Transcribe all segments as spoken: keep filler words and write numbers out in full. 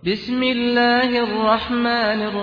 ಬಿಸ್ಮಿಲ್ಲಾಹಿರ್ ರಹ್ಮಾನಿರ್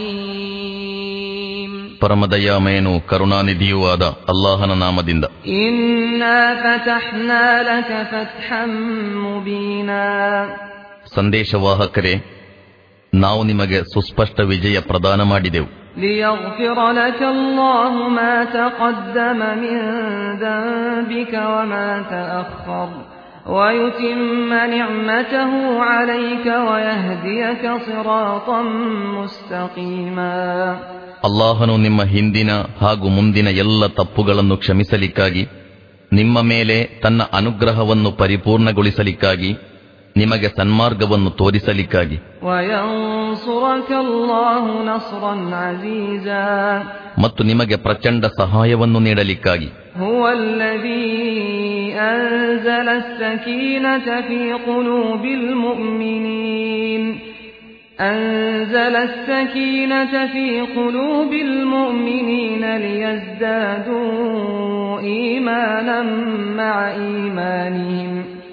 ರಹೀಮ್. ಪರಮದಯಾಮಯನು ಕರುಣಾನಿಧಿಯೂ ಆದ ಅಲ್ಲಾಹನ ನಾಮದಿಂದ. ಇನ್ನಾ ಫತಹ್ನಾ ಲಕ ಫತ್ಹಂ ಮುಬೀನಾ. ಸಂದೇಶವಾಹಕರೇ, ನಾವು ನಿಮಗೆ ಸುಸ್ಪಷ್ಟ ವಿಜಯ ಪ್ರದಾನ ಮಾಡಿದೆವು. ಲಿಯಗ್ಫಿರ ಲಕ ಅಲ್ಲಾಹು ಮಾ ತಕದ್ದಮ ಮಿನ್ ದಂಬಿಕ ವಮಾ ತಅಖ್ಖರ ويتم نعمته عليك ويهديك صراطا مستقيما. ಅಲ್ಲಾಹನು ನಿಮ್ಮ ಹಿಂದಿನ ಹಾಗೂ ಮುಂದಿನ ಎಲ್ಲ ತಪ್ಪುಗಳನ್ನು ಕ್ಷಮಿಸಲಿಕ್ಕಾಗಿ, ನಿಮ್ಮ ಮೇಲೆ ತನ್ನ ಅನುಗ್ರಹವನ್ನು ಪರಿಪೂರ್ಣಗೊಳಿಸಲಿಕ್ಕಾಗಿ, ನಿಮಗೆ ಸನ್ಮಾರ್ಗವನ್ನು ತೋರಿಸಲಿಕ್ಕಾಗಿ. وينصرك الله نصرا عزيزا. ಮತ್ತು ನಿಮಗೆ ಪ್ರಚಂಡ ಸಹಾಯವನ್ನು ನೀಡಲಿಕ್ಕಾಗಿ. هو الذي أنزل السكينة في قلوب المؤمنين أنزل السكينة في قلوب المؤمنين ليزدادوا إيمانا مع إيمانهم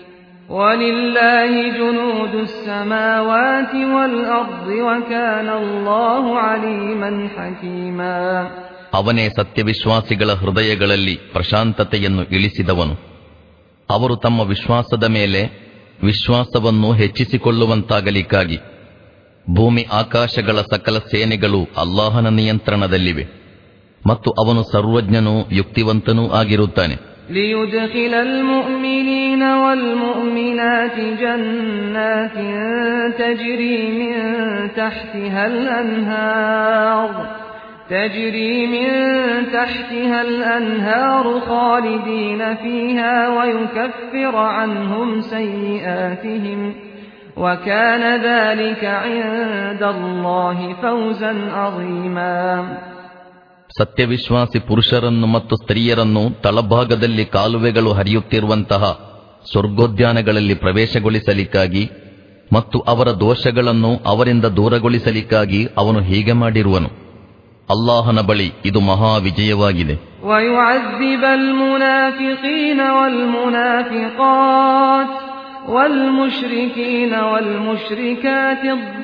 ولله جنود السماوات والأرض وكان الله عليما حكيما. ಅವನೇ ಸತ್ಯವಿಶ್ವಾಸಿಗಳ ಹೃದಯಗಳಲ್ಲಿ ಪ್ರಶಾಂತತೆಯನ್ನು ಇಳಿಸಿದವನು. ಅವರು ತಮ್ಮ ವಿಶ್ವಾಸದ ಮೇಲೆ ವಿಶ್ವಾಸವನ್ನು ಹೆಚ್ಚಿಸಿಕೊಳ್ಳುವಂತಾಗಲಿಕ್ಕಾಗಿ. ಭೂಮಿ ಆಕಾಶಗಳ ಸಕಲ ಸೇನೆಗಳು ಅಲ್ಲಾಹನ ನಿಯಂತ್ರಣದಲ್ಲಿವೆ ಮತ್ತು ಅವನು ಸರ್ವಜ್ಞನೂ ಯುಕ್ತಿವಂತನೂ ಆಗಿರುತ್ತಾನೆ. ليدخل المؤمنين والمؤمنات جنات تجري من تحتها الأنهار تجري من تحتها الأنهار خالدين فيها ويكفر عنهم سيئاتهم وكان ذلك عند الله فوزا عظيما. ಸತ್ಯವಿಶ್ವಾಸಿ ಪುರುಷರನ್ನು ಮತ್ತು ಸ್ತ್ರೀಯರನ್ನು ತಳಭಾಗದಲ್ಲಿ ಕಾಲುವೆಗಳು ಹರಿಯುತ್ತಿರುವಂತಹ ಸ್ವರ್ಗೋದ್ಯಾನಗಳಲ್ಲಿ ಪ್ರವೇಶಗೊಳಿಸಲಿಕ್ಕಾಗಿ ಮತ್ತು ಅವರ ದೋಷಗಳನ್ನು ಅವರಿಂದ ದೂರಗೊಳಿಸಲಿಕ್ಕಾಗಿ ಅವನು ಹೀಗೆ ಮಾಡಿರುವನು. ಅಲ್ಲಾಹನ ಬಳಿ ಇದು ಮಹಾ ವಿಜಯವಾಗಿದೆ. وَيُعَذِّبَ الْمُنَافِقِينَ وَالْمُنَافِقَاتِ وَالْمُشْرِكِينَ وَالْمُشْرِكَاتِ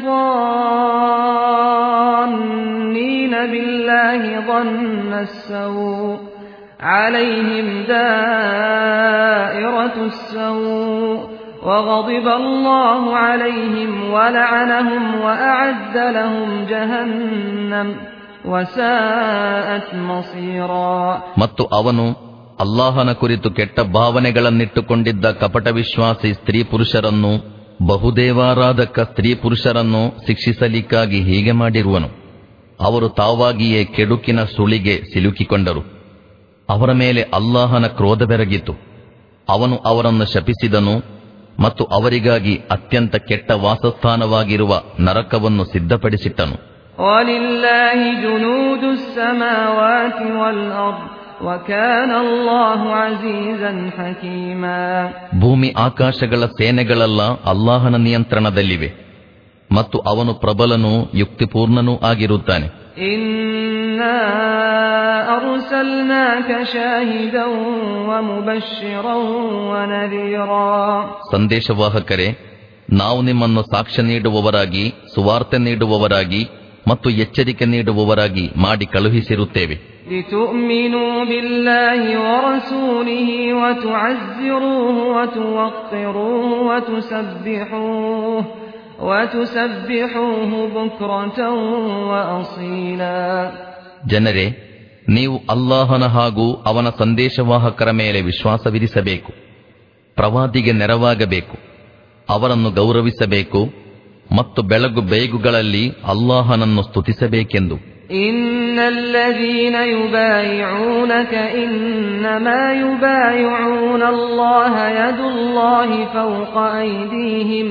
الظَّانِّينَ بِاللَّهِ ظَنَّ السَّوْءِ عَلَيْهِمْ دَائِرَةُ السَّوْءِ وَغَضِبَ اللَّهُ عَلَيْهِمْ وَلَعَنَهُمْ وَأَعَدَّ لَهُمْ جَهَنَّمَ ಮತ್ತು ಅವನು ಅಲ್ಲಾಹನ ಕುರಿತು ಕೆಟ್ಟ ಭಾವನೆಗಳನ್ನಿಟ್ಟುಕೊಂಡಿದ್ದ ಕಪಟ ವಿಶ್ವಾಸಿ ಸ್ತ್ರೀ ಪುರುಷರನ್ನು, ಬಹುದೇವಾರಾಧಕ ಸ್ತ್ರೀ ಪುರುಷರನ್ನು ಶಿಕ್ಷಿಸಲಿಕ್ಕಾಗಿ ಹೀಗೆ ಮಾಡಿರುವನು. ಅವರು ತಾವಾಗಿಯೇ ಕೆಡುಕಿನ ಸುಳಿಗೆ ಸಿಲುಕಿಕೊಂಡರು. ಅವರ ಮೇಲೆ ಅಲ್ಲಾಹನ ಕ್ರೋಧ ಬೆರಗಿತು. ಅವನು ಅವರನ್ನು ಶಪಿಸಿದನು ಮತ್ತು ಅವರಿಗಾಗಿ ಅತ್ಯಂತ ಕೆಟ್ಟ ವಾಸಸ್ಥಾನವಾಗಿರುವ ನರಕವನ್ನು ಸಿದ್ಧಪಡಿಸಿಟ್ಟನು. وَلِلَّهِ جُنُودُ السَّمَاوَاتِ وَالْأَرْضِ وَكَانَ اللَّهُ عَزِيزًا حَكِيمًا. ಭೂಮಿ ಆಕಾಶಗಳ ಸೇನೆಗಳೆಲ್ಲ ಅಲ್ಲಾಹನ ನಿಯಂತ್ರಣದಲ್ಲಿವೆ ಮತ್ತು ಅವನು ಪ್ರಬಲನೂ ಯುಕ್ತಿಪೂರ್ಣನೂ ಆಗಿರುತ್ತಾನೆ. إِنَّا أَرْسَلْنَاكَ شَاهِدًا وَمُبَشِّرًا وَنَذِيرًا. ಸಂದೇಶವಾಹಕರೇ, ನಾವು ನಿಮ್ಮನ್ನು ಸಾಕ್ಷ್ಯ ನೀಡುವವರಾಗಿ, ಸುವಾರ್ತೆ ನೀಡುವವರಾಗಿ ಮತ್ತು ಎಚ್ಚರಿಕೆ ನೀಡುವವರಾಗಿ ಮಾಡಿ ಕಳುಹಿಸಿರುತ್ತೇವೆ. لِتُؤْمِنُوا بِاللَّهِ وَرَسُولِهِ وَتُعَزِّرُوهُ وَتُوَقِّرُوهُ وَتُسَبِّحُوهُ وَتُسَبِّحُوهُ بُكْرَةً وَأَصِيلًا. ಜನರೇ, ನೀವು ಅಲ್ಲಾಹನ ಹಾಗೂ ಅವನ ಸಂದೇಶವಾಹಕರ ಮೇಲೆ ವಿಶ್ವಾಸವಿರಿಸಬೇಕು, ಪ್ರವಾದಿಗೆ ನೆರವಾಗಬೇಕು, ಅವರನ್ನು ಗೌರವಿಸಬೇಕು ಮತ್ತು ಬೆಳಗು ಬೇಗುಗಳಲ್ಲಿ ಅಲ್ಲಾಹನನ್ನು ಸ್ತುತಿಸಬೇಕೆಂದು. ಇನ್ನಲ್ಲದೀನ ಯುಬಾಯಿಊನಕ ಇನ್ನಮಾ ಯುಬಾಯಿഊನ ಅಲ್ಲಾಹ ಯದುಲ್ಲಾಹಿ ಫೌಕ ಐದೀಹಿಂ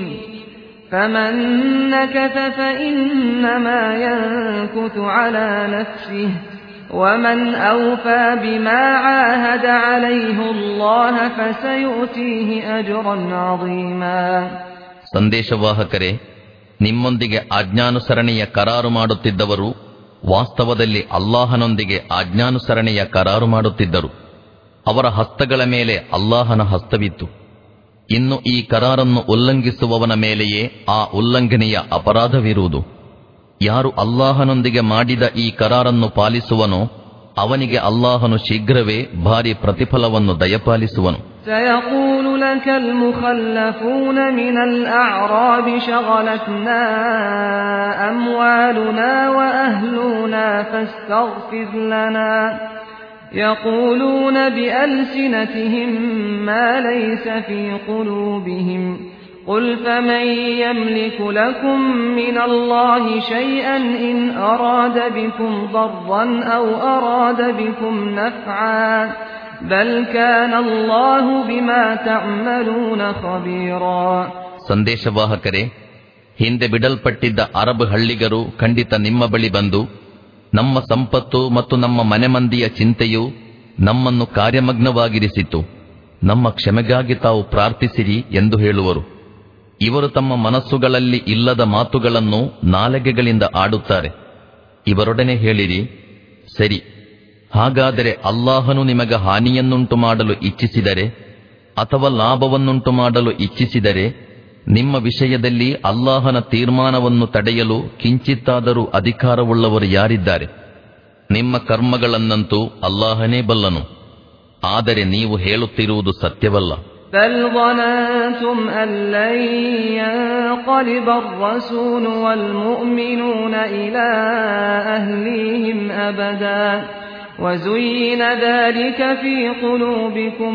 ಫಮನ್ ನಕಥ ಫಇನ್ನಮಾ ಯನ್ಕುತು ಅಲಾ ನಫ್ಸಿಹಿ ومن أوفى بما عاهد عليه الله فسيؤتيه أجرا عظيما. ಸಂದೇಶವಾಹಕರೇ, ನಿಮ್ಮೊಂದಿಗೆ ಆಜ್ಞಾನುಸರಣೆಯ ಕರಾರು ಮಾಡುತ್ತಿದ್ದವರು ವಾಸ್ತವದಲ್ಲಿ ಅಲ್ಲಾಹನೊಂದಿಗೆ ಆಜ್ಞಾನುಸರಣೆಯ ಕರಾರು ಮಾಡುತ್ತಿದ್ದರು. ಅವರ ಹಸ್ತಗಳ ಮೇಲೆ ಅಲ್ಲಾಹನ ಹಸ್ತವಿತ್ತು. ಇನ್ನು ಈ ಕರಾರನ್ನು ಉಲ್ಲಂಘಿಸುವವನ ಮೇಲೆಯೇ ಆ ಉಲ್ಲಂಘನೆಯ ಅಪರಾಧವಿರುವುದು. ಯಾರು ಅಲ್ಲಾಹನೊಂದಿಗೆ ಮಾಡಿದ ಈ ಕರಾರನ್ನು ಪಾಲಿಸುವನೋ ಅವನಿಗೆ ಅಲ್ಲಾಹನು ಶೀಘ್ರವೇ ಭಾರಿ ಪ್ರತಿಫಲವನ್ನು ದಯಪಾಲಿಸುವನು. سيقول لك المخلفون من الأعراب شغلتنا أموالنا وأهلنا فاستغفر لنا يقولون بألسنتهم ما ليس في قلوبهم قل فمن يملك لكم من الله شيئا إن أراد بكم ضرا أو أراد بكم نفعا بل كان الله بما تعملون خبيرا. ಸಂದೇಶವಾಹಕರೇ, ಹಿಂದೆ ಬಿಡಲ್ಪಟ್ಟಿದ್ದ ಅರಬ್ ಹಳ್ಳಿಗರು ಖಂಡಿತ ನಿಮ್ಮ ಬಳಿ ಬಂದು, ನಮ್ಮ ಸಂಪತ್ತು ಮತ್ತು ನಮ್ಮ ಮನೆಮಂದಿಯ ಚಿಂತೆಯು ನಮ್ಮನ್ನು ಕಾರ್ಯಮಗ್ನವಾಗಿರಿಸಿತು, ನಮ್ಮ ಕ್ಷಮೆಗಾಗಿ ತಾವು ಪ್ರಾರ್ಥಿಸಿರಿ ಎಂದು ಹೇಳುವರು. ಇವರು ತಮ್ಮ ಮನಸ್ಸುಗಳಲ್ಲಿ ಇಲ್ಲದ ಮಾತುಗಳನ್ನು ನಾಲಿಗೆಗಳಿಂದ ಆಡುತ್ತಾರೆ. ಇವರೊಡನೆ ಹೇಳಿರಿ, ಸರಿ, ಹಾಗಾದರೆ ಅಲ್ಲಾಹನು ನಿಮಗೆ ಹಾನಿಯನ್ನುಂಟು ಮಾಡಲು ಇಚ್ಛಿಸಿದರೆ ಅಥವಾ ಲಾಭವನ್ನುಂಟು ಮಾಡಲು ಇಚ್ಛಿಸಿದರೆ ನಿಮ್ಮ ವಿಷಯದಲ್ಲಿ ಅಲ್ಲಾಹನ ತೀರ್ಮಾನವನ್ನು ತಡೆಯಲು ಕಿಂಚಿತ್ತಾದರೂ ಅಧಿಕಾರವುಳ್ಳವರು ಯಾರಿದ್ದಾರೆ? ನಿಮ್ಮ ಕರ್ಮಗಳನ್ನಂತೂ ಅಲ್ಲಾಹನೇ ಬಲ್ಲನು. ಆದರೆ ನೀವು ಹೇಳುತ್ತಿರುವುದು ಸತ್ಯವಲ್ಲ. بل ظننتم أن لن ينقلب الرسول والمؤمنون إلى أهليهم أبدا وزين ذلك في قلوبكم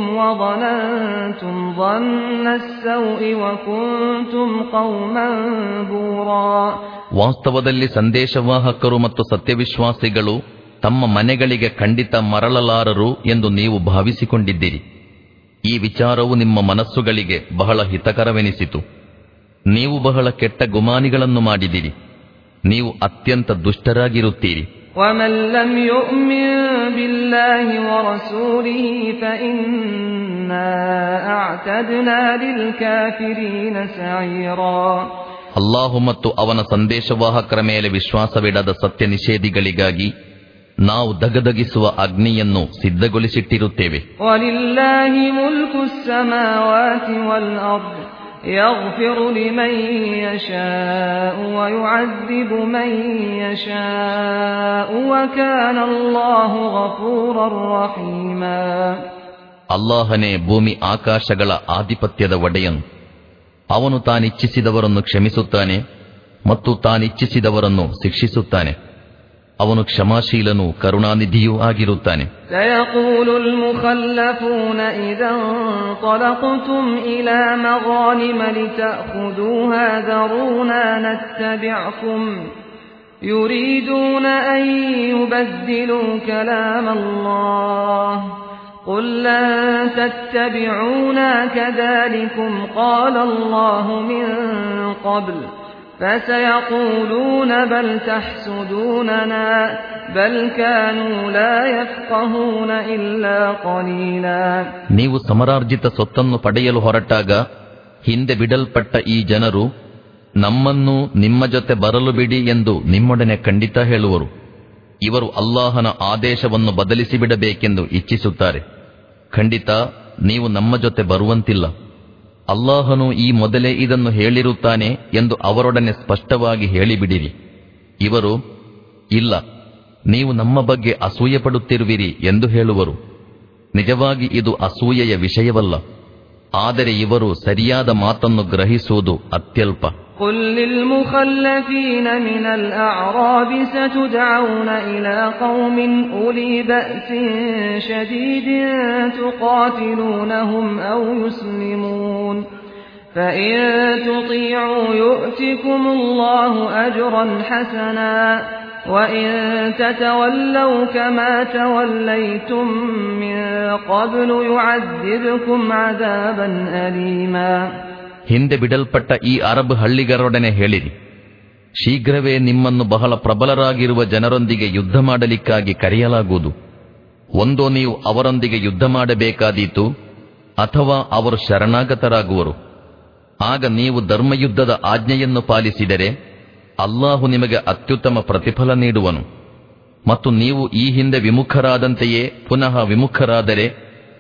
وظننتم ظن السوء وكنتم قوما بورا. ವಾಸ್ತವದಲ್ಲಿ ಸಂದೇಶವಾಹಕರು ಮತ್ತು ಸತ್ಯವಿಶ್ವಾಸಿಗಳು ತಮ್ಮ ಮನೆಗಳಿಗೆ ಖಂಡಿತ ಮರಳಲಾರರು ಎಂದು ನೀವು ಭಾವಿಸಿಕೊಂಡಿದ್ದೀರಿ. ಈ ವಿಚಾರವು ನಿಮ್ಮ ಮನಸ್ಸುಗಳಿಗೆ ಬಹಳ ಹಿತಕರವೆನಿಸಿತು. ನೀವು ಬಹಳ ಕೆಟ್ಟ ಗುಮಾನಿಗಳನ್ನು ಮಾಡಿದಿರಿ. ನೀವು ಅತ್ಯಂತ ದುಷ್ಟರಾಗಿರುತ್ತೀರಿ. وَمَن لَّمْ يُؤْمِن بِاللَّهِ وَرَسُولِهِ فَإِنَّا أَعْتَدْنَا لِلْكَافِرِينَ سَعِيرًا. ಅಲ್ಲಾಹು ಮತ್ತು ಅವನ ಸಂದೇಶವಾಹಕರ ಮೇಲೆ ವಿಶ್ವಾಸವಿಡದ ಸತ್ಯ ನಿಷೇಧಿಗಳಿಗಾಗಿ ನಾವು ದಗದಗಿಸುವ ಅಗ್ನಿಯನ್ನು ಸಿದ್ಧಗೊಳಿಸಿಟ್ಟಿರುತ್ತೇವೆ. ವಲಿಲ್ಲಾಹಿ ಮುಲ್ಕು ಸ್ಸಮಾವಾತಿ ವಲ್ ಅರ್ದ್ ಯಗ್ಫಿರು ಲಿಮನ್ ಯಶಾಉ ವಯುಅದ್ದಿಬು ಮನ್ ಯಶಾಉ ವಕಾನ ಅಲ್ಲಾಹು ಗಫೂರರ್ ರಹೀಮಾ. ಅಲ್ಲಾಹನೇ ಭೂಮಿ ಆಕಾಶಗಳ ಆಧಿಪತ್ಯದ ಒಡೆಯನು. ಅವನು ತಾನಿಚ್ಛಿಸಿದವರನ್ನು ಕ್ಷಮಿಸುತ್ತಾನೆ ಮತ್ತು ತಾನಿಚ್ಛಿಸಿದವರನ್ನು ಶಿಕ್ಷಿಸುತ್ತಾನೆ. ಅವನು ಕ್ಷಮಾಶೀಲನೂ ಕರುಣಾನಿಧಿಯೂ ಆಗಿರುತ್ತಾನೆ. ಸಯಕೂಲುಲ್ ಮುಖಲ್ಲಫೂನ ಇದಂ ತಲಕ್ತುಂ ಇಲಾ ಮಗಾನಿಮ ಲಿತಅಖುದೂಹಾ ದರೂನಾ ನತ್ತಬಿಅಕುಂ ಯುರೀದೂನ ಅನ್ ಯುಬದ್ದಿಲೂ ಕಲಾಮಲ್ಲಾಹ್ قل لن تتبعونا كذلكم قال الله من قبل فسيقولون بل تحسدوننا بل كانوا لا يفقهون إلا قليلا. ನೀವು ಸಮರಾರ್ಜಿತ ಸೊತ್ತನ್ನು ಪಡೆಯಲು ಹೊರಟಾಗ ಹಿಂದೆ ಬಿಡಲ್ಪಟ್ಟ ಈ ಜನರು ನಮ್ಮನ್ನು ನಿಮ್ಮ ಜೊತೆ ಬರಲು ಬಿಡಿ ಎಂದು ನಿಮ್ಮೊಡನೆ ಖಂಡಿತ ಹೇಳುವರು. ಇವರು ಅಲ್ಲಾಹನ ಆದೇಶವನ್ನು ಬದಲಿಸಿ ಬಿಡಬೇಕೆಂದು ಇಚ್ಛಿಸುತ್ತಾರೆ. ಖಂಡಿತ ನೀವು ನಮ್ಮ ಜೊತೆ ಬರುವಂತಿಲ್ಲ. ಅಲ್ಲಾಹನು ಈ ಮೊದಲೇ ಇದನ್ನು ಹೇಳಿರುತ್ತಾನೆ ಎಂದು ಅವರೊಡನೆ ಸ್ಪಷ್ಟವಾಗಿ ಹೇಳಿಬಿಡಿರಿ. ಇವರು ಇಲ್ಲ, ನೀವು ನಮ್ಮ ಬಗ್ಗೆ ಅಸೂಯೆ ಪಡುತ್ತಿರುವಿರಿ ಎಂದು ಹೇಳುವರು. ನಿಜವಾಗಿ ಇದು ಅಸೂಯೆಯ ವಿಷಯವಲ್ಲ, ಆದರೆ ಇವರು ಸರಿಯಾದ ಮಾತನ್ನು ಗ್ರಹಿಸುವುದು ಅತ್ಯಲ್ಪ. قل للمخلفين من الأعراب ستدعون إلى قوم أولي بأس شديد تقاتلونهم أو يسلمون فإن تطيعوا يؤتكم الله أجرا حسنا وإن تتولوا كما توليتم من قبل يعذبكم عذابا أليما. ಹಿಂದೆ ಬಿಡಲ್ಪಟ್ಟ ಈ ಅರಬ್ ಹಳ್ಳಿಗರೊಡನೆ ಹೇಳಿರಿ, ಶೀಘ್ರವೇ ನಿಮ್ಮನ್ನು ಬಹಳ ಪ್ರಬಲರಾಗಿರುವ ಜನರೊಂದಿಗೆ ಯುದ್ಧ ಮಾಡಲಿಕ್ಕಾಗಿ ಕರೆಯಲಾಗುವುದು. ಒಂದೋ ನೀವು ಅವರೊಂದಿಗೆ ಯುದ್ಧ ಮಾಡಬೇಕಾದೀತು, ಅಥವಾ ಅವರು ಶರಣಾಗತರಾಗುವರು. ಆಗ ನೀವು ಧರ್ಮಯುದ್ಧದ ಆಜ್ಞೆಯನ್ನು ಪಾಲಿಸಿದರೆ ಅಲ್ಲಾಹು ನಿಮಗೆ ಅತ್ಯುತ್ತಮ ಪ್ರತಿಫಲ ನೀಡುವನು. ಮತ್ತು ನೀವು ಈ ಹಿಂದೆ ವಿಮುಖರಾದಂತೆಯೇ ಪುನಃ ವಿಮುಖರಾದರೆ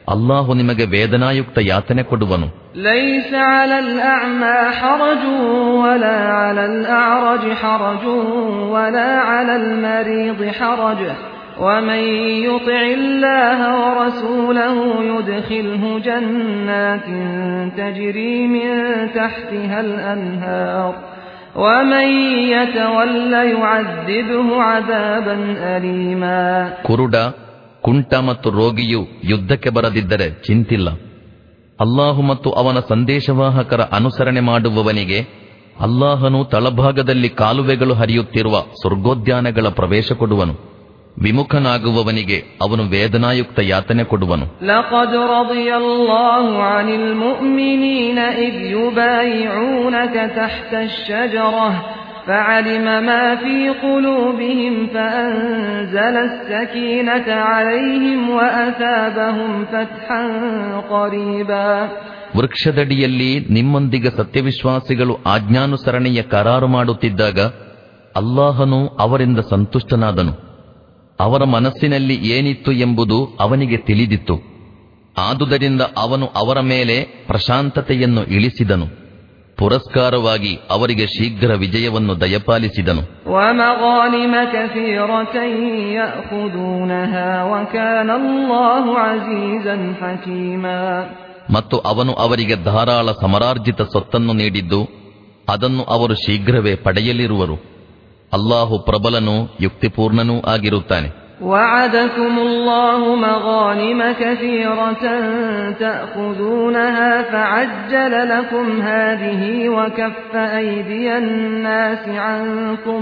ಅಲ್ಲಾಹು ನಿಮಗೆ ವೇದನಾಯುಕ್ತ ಯಾತನೆ ಕೊಡುವನು. ليس على الأعمى حرج ولا على الأعرج حرج ولا على المريض حرج ومن يطع الله ورسوله يدخله جنات تجري من تحتها الأنهار ومن يتول يعذبه عذابا أليما. ಕುರುಡ, ಕುಂಟ ಮತ್ತು ರೋಗಿಯು ಯುದ್ಧಕ್ಕೆ ಬರದಿದ್ದರೆ ಚಿಂತಿಲ್ಲ. ಅಲ್ಲಾಹು ಮತ್ತು ಅವನ ಸಂದೇಶವಾಹಕರ ಅನುಸರಣೆ ಮಾಡುವವನಿಗೆ ಅಲ್ಲಾಹನು ತಳಭಾಗದಲ್ಲಿ ಕಾಲುವೆಗಳು ಹರಿಯುತ್ತಿರುವ ಸ್ವರ್ಗೋದ್ಯಾನಗಳ ಪ್ರವೇಶ ಕೊಡುವನು. ವಿಮುಖನಾಗುವವನಿಗೆ ಅವನು ವೇದನಾಯುಕ್ತ ಯಾತನೆ ಕೊಡುವನು. ಲಕದ್ ರದಿಯಲ್ಲಾಹು ಅನಿಲ್ ಮುಅ್ಮಿನೀನ ಇದ್ ಯುಬಾಯಿಊನಕ ತಹ್ತ ಅಶ್-ಶಜರಹ فعلم ما في قلوبهم فأنزل السكينة عليهم وأثابهم فتحا قريبا. ವೃಕ್ಷದಡಿಯಲ್ಲಿ ನಿಮ್ಮೊಂದಿಗೆ ಸತ್ಯವಿಶ್ವಾಸಿಗಳು ಆಜ್ಞಾನುಸರಣೆಯ ಕರಾರು ಮಾಡುತ್ತಿದ್ದಾಗ ಅಲ್ಲಾಹನು ಅವರಿಂದ ಸಂತುಷ್ಟನಾದನು. ಅವರ ಮನಸ್ಸಿನಲ್ಲಿ ಏನಿತ್ತು ಎಂಬುದು ಅವನಿಗೆ ತಿಳಿದಿತ್ತು. ಆದುದರಿಂದ ಅವನು ಅವರ ಮೇಲೆ ಪ್ರಶಾಂತತೆಯನ್ನು ಇಳಿಸಿದನು. ಪುರಸ್ಕಾರವಾಗಿ ಅವರಿಗೆ ಶೀಘ್ರ ವಿಜಯವನ್ನು ದಯಪಾಲಿಸಿದನು. ಮತ್ತು ಅವನು ಅವರಿಗೆ ಧಾರಾಳ ಸಮರಾರ್ಜಿತ ಸೊತ್ತನ್ನು ನೀಡಿದ್ದು ಅದನ್ನು ಅವರು ಶೀಘ್ರವೇ ಪಡೆಯಲಿರುವರು. ಅಲ್ಲಾಹು ಪ್ರಬಲನೂ ಯುಕ್ತಿಪೂರ್ಣನೂ ಆಗಿರುತ್ತಾನೆ. وعدكم الله مغانم كثيرة تأخذونها فعجل لكم هذه وكف أيدي الناس عنكم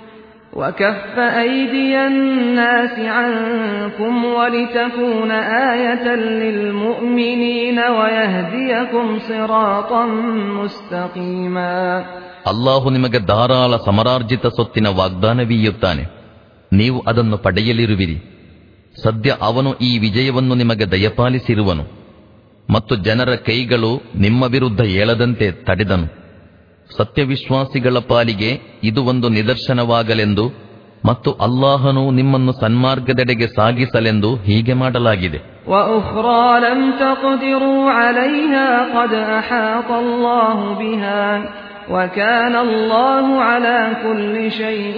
وكف أيدي الناس عنكم ولتكون آية للمؤمنين ويهديكم صراطا مستقيما. ಅಲ್ಲಾಹು ನಿಮಗೆ ಧಾರಾಳ ಸಮರಾರ್ಜಿತ ಸೊತ್ತಿನ ವಾಗ್ದಾನವೀಯುತ್ತಾನೆ. ನೀವು ಅದನ್ನು ಪಡೆಯಲಿರುವಿರಿ. ಸದ್ಯ ಅವನು ಈ ವಿಜಯವನ್ನು ನಿಮಗೆ ದಯಪಾಲಿಸಿರುವನು ಮತ್ತು ಜನರ ಕೈಗಳು ನಿಮ್ಮ ವಿರುದ್ಧ ಏಳದಂತೆ ತಡೆದನು. ಸತ್ಯವಿಶ್ವಾಸಿಗಳ ಪಾಲಿಗೆ ಇದು ಒಂದು ನಿದರ್ಶನವಾಗಲೆಂದು ಮತ್ತು ಅಲ್ಲಾಹನು ನಿಮ್ಮನ್ನು ಸನ್ಮಾರ್ಗದೆಡೆಗೆ ಸಾಗಿಸಲೆಂದು ಹೀಗೆ ಮಾಡಲಾಗಿದೆ. وأخرى لم تقدروا عليها قد أحاط الله بها وكان الله على كل شيء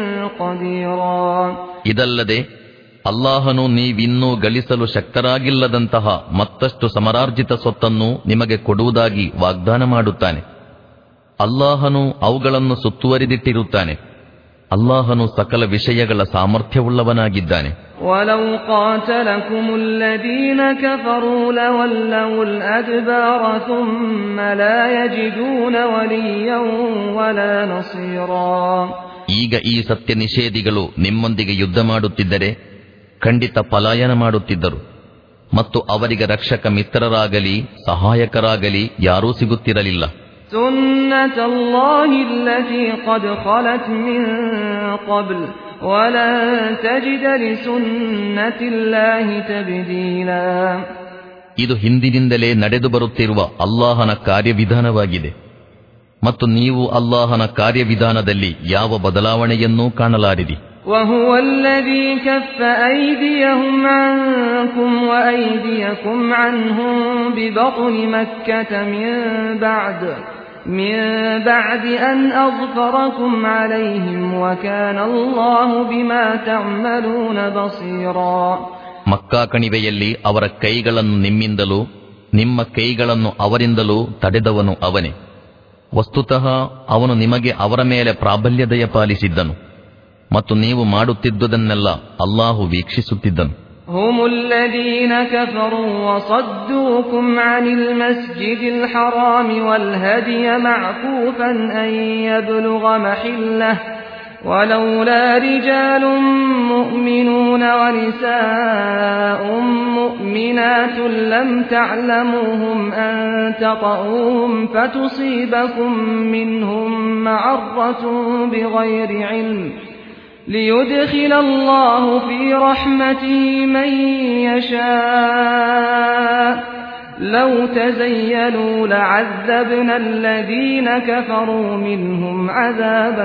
قديرا. ಇದಲ್ಲದೆ ಅಲ್ಲಾಹನು ನೀವಿನ್ನೂ ಗಳಿಸಲು ಶಕ್ತರಾಗಿಲ್ಲದಂತಹ ಮತ್ತಷ್ಟು ಸಮರಾರ್ಜಿತ ಸೊತ್ತನ್ನು ನಿಮಗೆ ಕೊಡುವುದಾಗಿ ವಾಗ್ದಾನ ಮಾಡುತ್ತಾನೆ. ಅಲ್ಲಾಹನು ಅವುಗಳನ್ನು ಸುತ್ತುವರಿದಿಟ್ಟಿರುತ್ತಾನೆ. ಅಲ್ಲಾಹನು ಸಕಲ ವಿಷಯಗಳ ಸಾಮರ್ಥ್ಯವುಳ್ಳವನಾಗಿದ್ದಾನೆ. وَلَوْ قَاتَلَكُمُ الَّذِينَ كَفَرُوا لَوَلَّوُا الْأَدْبَارَ ثُمَّ لَا يَجِدُونَ وَلِيًّا وَلَا نَصِيرًا. ಈಗ ಈ ಸತ್ಯ ನಿಷೇಧಿಗಳು ನಿಮ್ಮೊಂದಿಗೆ ಯುದ್ಧ ಮಾಡುತ್ತಿದ್ದರೆ ಖಂಡಿತ ಪಲಾಯನ ಮಾಡುತ್ತಿದ್ದರು ಮತ್ತು ಅವರಿಗೆ ರಕ್ಷಕ ಮಿತ್ರರಾಗಲಿ ಸಹಾಯಕರಾಗಲಿ ಯಾರೂ ಸಿಗುತ್ತಿರಲಿಲ್ಲ. سُنَّةَ اللَّهِ الَّتِي قَدْ خَلَتْ مِن قَبْلُ وَلَن تَجِدَ لِسُنَّةِ اللَّهِ تَبْدِيلًا. ಇದು ಹಿಂದಿನಿಂದಲೇ ನಡೆದು ಬರುತ್ತಿರುವ ಅಲ್ಲಾಹನ ಕಾರ್ಯವಿಧಾನವಾಗಿದೆ ಮತ್ತು ನೀವು ಅಲ್ಲಾಹನ ಕಾರ್ಯವಿಧಾನದಲ್ಲಿ ಯಾವ ಬದಲಾವಣೆಯನ್ನೂ ಕಾಣಲಾರಿರಿ. وَهُوَ الَّذِي كَفَّ أَيْدِيَهُمْ عَنكُمْ وَأَيْدِيَكُمْ عَنْهُمْ بِبَطْنِ مَكَّةَ مِن بَعْدِ من بعد أن أظفركم عليهم وكان الله بما تعملون بصيرا. ಮಕ್ಕಾ ಕಣಿವೆಯಲ್ಲಿ ಅವರ ಕೈಗಳನ್ನು ನಿಮ್ಮಿಂದಲೂ ನಿಮ್ಮ ಕೈಗಳನ್ನು ಅವರಿಂದಲೂ ತಡೆದವನು ಅವನೇ. ವಸ್ತುತಃ ಅವನು ನಿಮಗೆ ಅವರ ಮೇಲೆ ಪ್ರಾಬಲ್ಯ ದಯಪಾಲಿಸಿದ್ದನು ಮತ್ತು ನೀವು ಮಾಡುತ್ತಿದ್ದುದನ್ನೆಲ್ಲ ಅಲ್ಲಾಹು ವೀಕ್ಷಿಸುತ್ತಿದ್ದನು. هم الذين كفروا وصدوكم عن المسجد الحرام والهدي معكوفا أن يبلغ محله ولولا رجال مؤمنون ونساء مؤمنات لم تعلموهم أن تطؤوهم فتصيبكم منهم معرة بغير علم ليدخل الله في رحمته من يشاء لو تزيلوا لعذبنا الذين كفروا منهم عذابا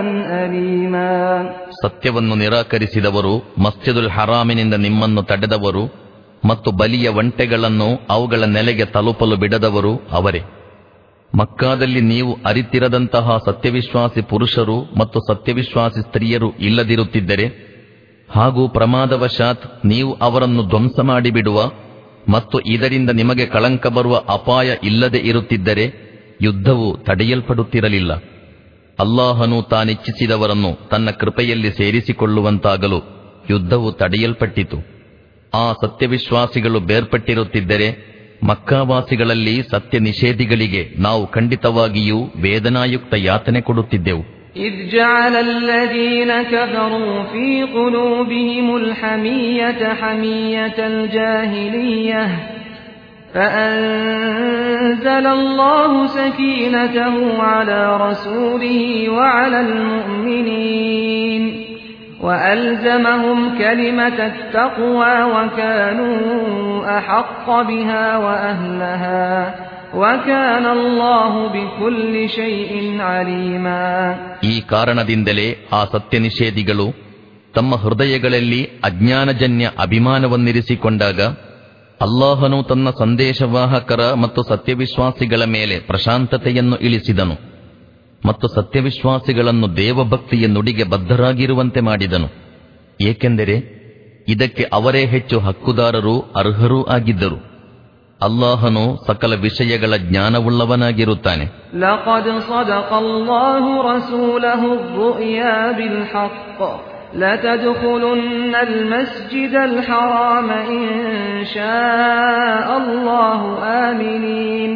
أليما. ಸತ್ಯವನ್ನು ನಿರಾಕರಿಸಿದವರು, ಮಸ್ಜಿದುಲ್ ಹರಾಮಿನಿಂದ ನಿಮ್ಮನ್ನು ತಡೆದವರು, ಮತ್ತು ಬಲಿಯ ಒಂಟೆಗಳನ್ನು ಅವುಗಳ ನೆಲೆಗೆ ತಲುಪಲು ಬಿಡದವರು ಅವರೇ. ಮಕ್ಕಾದಲ್ಲಿ ನೀವು ಅರಿತಿರದಂತಹ ಸತ್ಯವಿಶ್ವಾಸಿ ಪುರುಷರು ಮತ್ತು ಸತ್ಯವಿಶ್ವಾಸಿ ಸ್ತ್ರೀಯರು ಇಲ್ಲದಿರುತ್ತಿದ್ದರೆ, ಹಾಗೂ ಪ್ರಮಾದವಶಾತ್ ನೀವು ಅವರನ್ನು ಧ್ವಂಸ ಮಾಡಿಬಿಡುವ ಮತ್ತು ಇದರಿಂದ ನಿಮಗೆ ಕಳಂಕ ಬರುವ ಅಪಾಯ ಇಲ್ಲದೆ ಇರುತ್ತಿದ್ದರೆ ಯುದ್ಧವು ತಡೆಯಲ್ಪಡುತ್ತಿರಲಿಲ್ಲ. ಅಲ್ಲಾಹನು ತಾನಿಚ್ಛಿಸಿದವರನ್ನು ತನ್ನ ಕೃಪೆಯಲ್ಲಿ ಸೇರಿಸಿಕೊಳ್ಳುವಂತಾಗಲು ಯುದ್ಧವು ತಡೆಯಲ್ಪಟ್ಟಿತು. ಆ ಸತ್ಯವಿಶ್ವಾಸಿಗಳು ಬೇರ್ಪಟ್ಟಿರುತ್ತಿದ್ದರೆ ಮಕ್ಕಾವಾಸಿಗಳಲ್ಲಿ ಸತ್ಯ ನಿಷೇಧಿಗಳಿಗೆ ನಾವು ಖಂಡಿತವಾಗಿಯೂ ವೇದನಾಯುಕ್ತ ಯಾತನೆ ಕೊಡುತ್ತಿದ್ದೆವು. إذ جعل الذين كفروا في قلوبهم الحمية حمية الجاهلية فأنزل الله سكينته على رسوله وعلى المؤمنين وألزمهم كلمة التقوى وكانوا أحق بها وأهلها وكان الله بكل شيء عليما. ಈ ಕಾರಣದಿಂದಲೇ ಆ ಸತ್ಯ ನಿಷೇಧಿಗಳು ತಮ್ಮ ಹೃದಯಗಳಲ್ಲಿ ಅಜ್ಞಾನಜನ್ಯ ಅಭಿಮಾನವನ್ನಿರಿಸಿಕೊಂಡಾಗ ಅಲ್ಲಾಹನು ತನ್ನ ಸಂದೇಶವಾಹಕರ ಮತ್ತು ಸತ್ಯವಿಶ್ವಾಸಿಗಳ ಮೇಲೆ ಪ್ರಶಾಂತತೆಯನ್ನು ಇಳಿಸಿದನು ಮತ್ತು ಸತ್ಯವಿಶ್ವಾಸಿಗಳನ್ನು ದೇವಭಕ್ತಿಯ ನುಡಿಗೆ ಬದ್ಧರಾಗಿರುವಂತೆ ಮಾಡಿದನು. ಏಕೆಂದರೆ ಇದಕ್ಕೆ ಅವರೇ ಹೆಚ್ಚು ಹಕ್ಕುದಾರರೂ ಅರ್ಹರೂ ಆಗಿದ್ದರು. ಅಲ್ಲಾಹನು ಸಕಲ ವಿಷಯಗಳ ಜ್ಞಾನವುಳ್ಳವನಾಗಿರುತ್ತಾನೆ. ಲक़ದ್ صدقallahu ರಸೂಲಹು الرؤيا بالحق لتدخلن المسجد الحرام إن شاء الله آمنين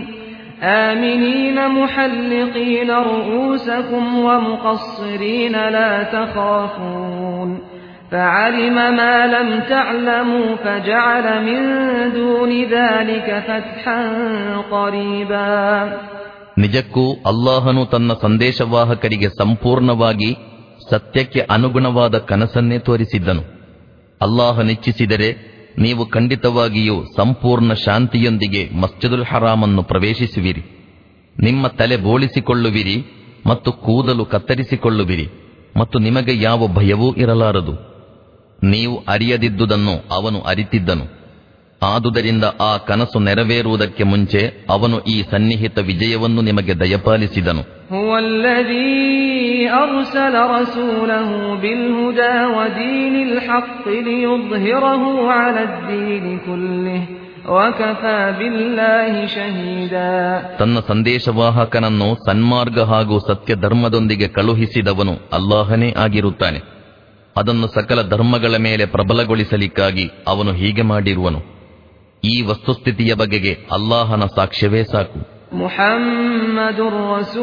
آمنين محلقين رؤوسكم ومقصرين لا تخافون فعلم ما لم تعلموا فجعل من دون ذلك فتحا قريبا. ನಿಜಕ್ಕೂ ಅಲ್ಲಾಹನು ತನ್ನ ಸಂದೇಶವಾಹಕರಿಗೆ ಸಂಪೂರ್ಣವಾಗಿ ಸತ್ಯಕ್ಕೆ ಅನುಗುಣವಾದ ಕನಸನ್ನೇ ತೋರಿಸಿದ್ದನು. ಅಲ್ಲಾಹನಿಚ್ಛಿಸಿದರೆ ನೀವು ಖಂಡಿತವಾಗಿಯೂ ಸಂಪೂರ್ಣ ಶಾಂತಿಯೊಂದಿಗೆ ಮಸ್ಜಿದುಲ್ ಹರಾಮನ್ನು ಪ್ರವೇಶಿಸುವಿರಿ. ನಿಮ್ಮ ತಲೆ ಬೋಳಿಸಿಕೊಳ್ಳುವಿರಿ ಮತ್ತು ಕೂದಲು ಕತ್ತರಿಸಿಕೊಳ್ಳುವಿರಿ ಮತ್ತು ನಿಮಗೆ ಯಾವ ಭಯವೂ ಇರಲಾರದು. ನೀವು ಅರಿಯದಿದ್ದುದನ್ನು ಅವನು ಅರಿತಿದ್ದನು. ಆದುದರಿಂದ ಆ ಕನಸು ನೆರವೇರುವುದಕ್ಕೆ ಮುಂಚೆ ಅವನು ಈ ಸನ್ನಿಹಿತ ವಿಜಯವನ್ನು ನಿಮಗೆ ದಯಪಾಲಿಸಿದನು. ಹುವಲ್ಲದೀ ಅರ್ಸಲ ರಸೂಲಹು ಬಿಲ್ಹುದಾ ವದೀನಿಲ್ ಹಕ್ಕಿ ಲಿಯುದ್ಹಿರಹು ಅಲದ್ದೀನಿ ಕುಲ್ಲಿಹಿ ವಕಫಾ ಬಿಲ್ಲಾಹಿ ಶಹೀದಾ. ತನ್ನ ಸಂದೇಶವಾಹಕನನ್ನು ಸನ್ಮಾರ್ಗ ಹಾಗೂ ಸತ್ಯ ಧರ್ಮದೊಂದಿಗೆ ಕಳುಹಿಸಿದವನು ಅಲ್ಲಾಹನೇ ಆಗಿರುತ್ತಾನೆ. ಅದನ್ನು ಸಕಲ ಧರ್ಮಗಳ ಮೇಲೆ ಪ್ರಬಲಗೊಳಿಸಲಿಕ್ಕಾಗಿ ಅವನು ಹೀಗೆ ಮಾಡಿರುವನು. ಈ ವಸ್ತುಸ್ಥಿತಿಯ ಬಗೆಗೆ ಅಲ್ಲಾಹನ ಸಾಕ್ಷ್ಯವೇ ಸಾಕು. ಮುಹಮ್ಮದುರ್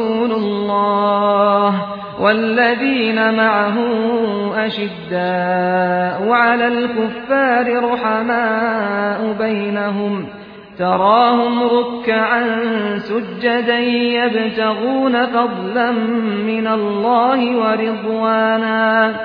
ರಸೂಲುಲ್ಲಾಹ್ ವಲ್ಲದೀನ ಮಅಹು ಅಶಿದ್ದಾಉ ಅಲಲ್ ಕುಫಾರಿ ರುಹಮಾಉ ಬೈನಹುಂ تراهم ركعا سجدا يبتغون فضلا من الله ورضوانا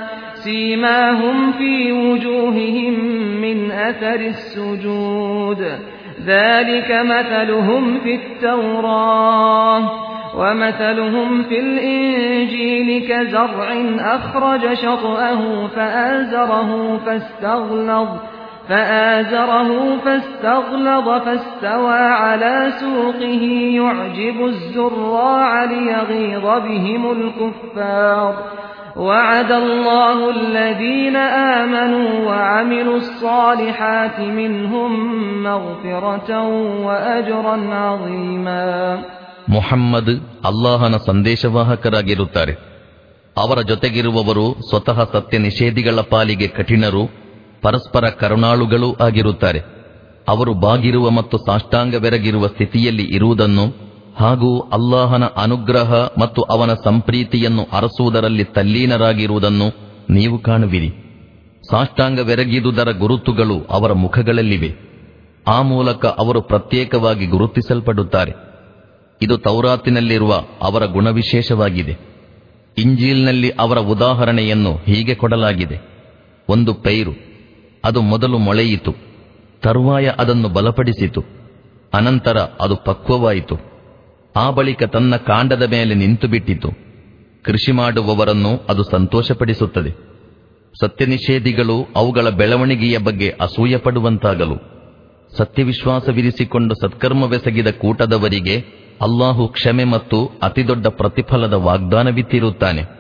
سيماهم في وجوههم من أثر السجود ذلك مثلهم في التوراة ومثلهم في الإنجيل كزرع أخرج شطأه فآزره فاستغلظ فآزره فاستغلظ فاستوى على سوقه يعجب الزراع ليغيظ بهم الكفار وعد الله الذين آمنوا وعملوا الصالحات منهم مغفرة وأجرا عظيما. ಮುಹಮ್ಮದ್ ಅಲ್ಲಾಹನ ಸಂದೇಶವಾಹಕರಾಗಿರುತ್ತಾರೆ. ಅವರ ಜೊತೆಗಿರುವವರು ಸ್ವತಃ ಸತ್ಯ ನಿಷೇಧಿಗಳ ಪಾಲಿಗೆ ಕಠಿಣರು, ಪರಸ್ಪರ ಕರುಣಾಳುಗಳೂ ಆಗಿರುತ್ತಾರೆ. ಅವರು ಬಾಗಿರುವ ಮತ್ತು ಸಾಷ್ಟಾಂಗವೆರಗಿರುವ ಸ್ಥಿತಿಯಲ್ಲಿ ಇರುವುದನ್ನು ಹಾಗೂ ಅಲ್ಲಾಹನ ಅನುಗ್ರಹ ಮತ್ತು ಅವನ ಸಂಪ್ರೀತಿಯನ್ನು ಅರಸುವುದರಲ್ಲಿ ತಲ್ಲೀನರಾಗಿರುವುದನ್ನು ನೀವು ಕಾಣುವಿರಿ. ಸಾಷ್ಟಾಂಗವೆರಗಿದುದರ ಗುರುತುಗಳು ಅವರ ಮುಖಗಳಲ್ಲಿವೆ. ಆ ಮೂಲಕ ಅವರು ಪ್ರತ್ಯೇಕವಾಗಿ ಗುರುತಿಸಲ್ಪಡುತ್ತಾರೆ. ಇದು ತೌರಾತಿನಲ್ಲಿರುವ ಅವರ ಗುಣವಿಶೇಷವಾಗಿದೆ. ಇಂಜೀಲ್ನಲ್ಲಿ ಅವರ ಉದಾಹರಣೆಯನ್ನು ಹೀಗೆ ಕೊಡಲಾಗಿದೆ. ಒಂದು ಪೈರು, ಅದು ಮೊದಲು ಮೊಳೆಯಿತು, ತರುವಾಯ ಅದನ್ನು ಬಲಪಡಿಸಿತು, ಅನಂತರ ಅದು ಪಕ್ವವಾಯಿತು, ಆ ಬಳಿಕ ತನ್ನ ಕಾಂಡದ ಮೇಲೆ ನಿಂತುಬಿಟ್ಟಿತು. ಕೃಷಿ ಮಾಡುವವರನ್ನು ಅದು ಸಂತೋಷಪಡಿಸುತ್ತದೆ. ಸತ್ಯನಿಷೇಧಿಗಳು ಅವುಗಳ ಬೆಳವಣಿಗೆಯ ಬಗ್ಗೆ ಅಸೂಯಪಡುವಂತಾಗಲು ಸತ್ಯವಿಶ್ವಾಸವಿರಿಸಿಕೊಂಡು ಸತ್ಕರ್ಮವೆಸಗಿದ ಕೂಟದವರಿಗೆ ಅಲ್ಲಾಹು ಕ್ಷಮೆ ಮತ್ತು ಅತಿದೊಡ್ಡ ಪ್ರತಿಫಲದ ವಾಗ್ದಾನವಿತ್ತಿರುತ್ತಾನೆ.